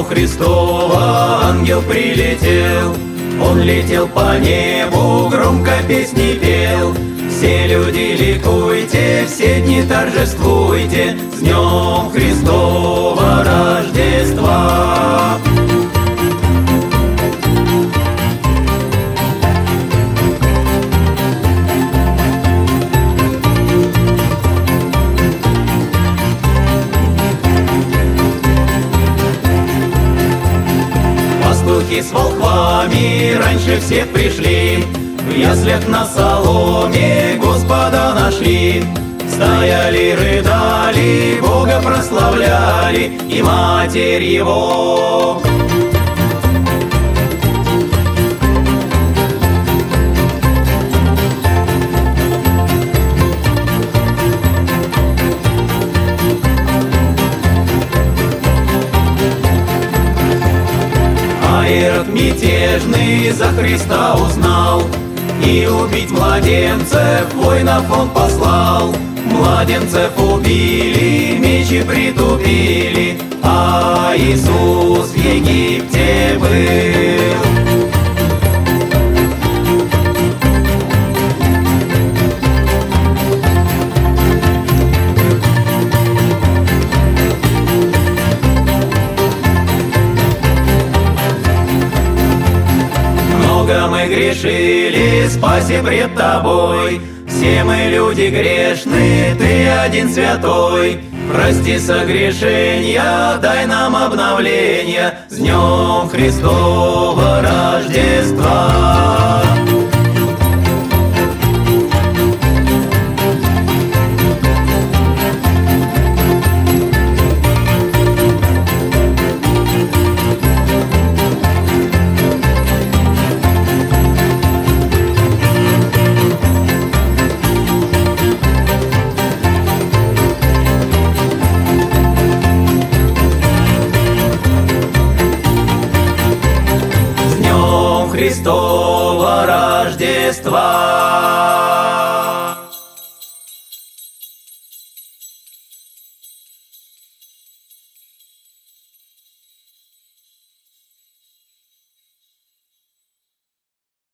Рождество Христово ангел прилетел. Он летел по небу, громко песни пел. Все люди ликуйте, все дни торжествуйте с Днем Христова Рождества. Пастухи с волхвами раньше всех пришли, в яслях на соломе Господа нашли. Стояли, рыдали, Бога прославляли и Матерь Его. Ирод мятежный за Христа узнал, и убить младенцев воинов он послал. Младенцев убили, мечи притупили, а Иисус в Египте был. Мы грешили, спаси пред Тобой. Все мы люди грешны, Ты один святой. Прости согрешения, дай нам обновления с Днем Христова Рождества. Христова Рождества.